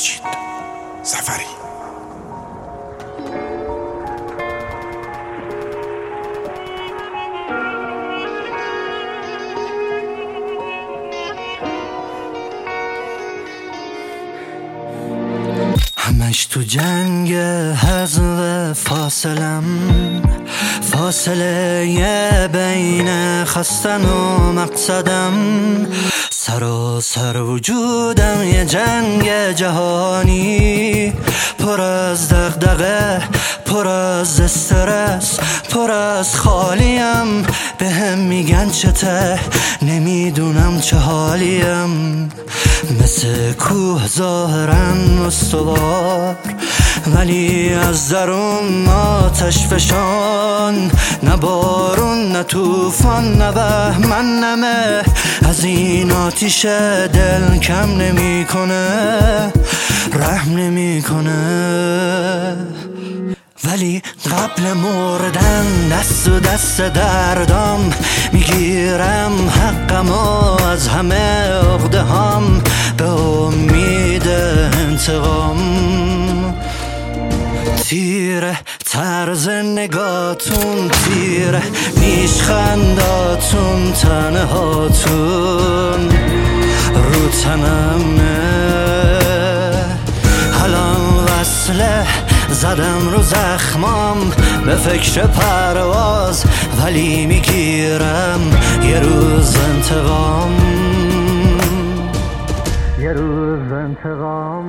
مجید ظفری. همش تو جنگ هزل فاصله بین خواستن و مقصدم، سراسر وجودم یه جنگ جهانی، پر از دغدغه، پر از استرس، پر از خالیم. به هم میگن چته، نمیدونم چه حالیم. مثل کوه ظاهرن استوار، ولی از درون آتش فشان. نه بارون نه توفان نه بهمن نمه، از این آتیش دل کم نمیکنه، رحم نمیکنه. ولی قبل مردن دست و دست دردام میگیرم حقمو از همه عقده هام، به امید انتقام. تیره طرز نگاتون، تیره نیشخنداتون، تنهاتون رو تنمه. حالا وصله زدم رو زخمام، به فکر پرواز، ولی میگیرم یه روز انتقام، یه روز انتقام.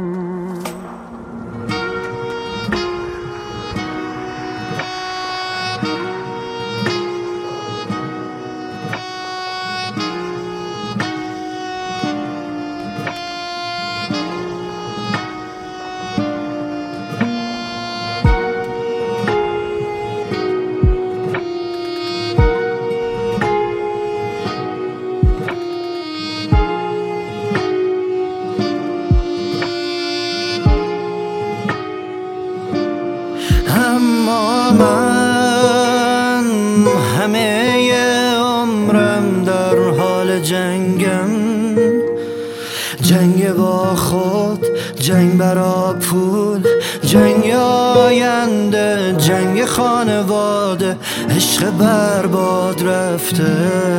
اما من همه عمرم در حال جنگم، جنگ با خود، جنگ برا پول، جنگ آینده، جنگ خانواده. عشق برباد رفته،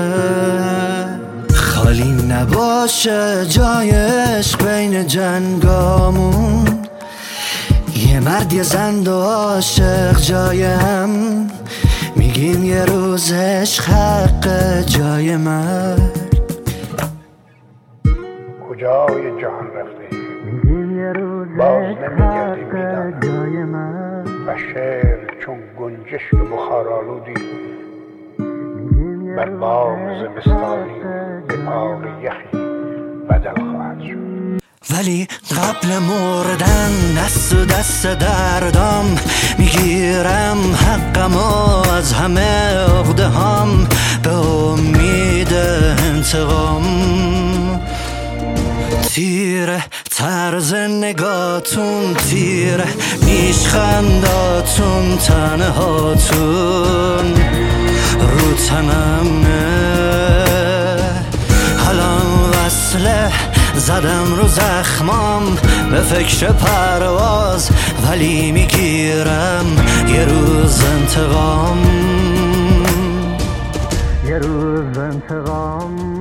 خالی نباشه جای عشق بین جنگامون. یه مرد یه زن و عاشق جای هم، میگیم یه روز عشق حق جای مرد. کجای جهان رفته، میگیم یه روز باز نمیگردی میدانم، جای مرد. و شعر چون گنجشک بخارآلودی بر باغ زمستانی به پاق یخی بدل خواهد شد. ولی قبل مردن دست و دست دردام میگیرم حقمو از همه عقده هام، به امید انتقام. تیره طرز نگاتون، تیره نیشخنداتون، تنهاتون رو تنمه. حالا وصله زدم رو زخمام، به فکر پرواز، ولی میگیرم یه روز انتقام، یه روز انتقام.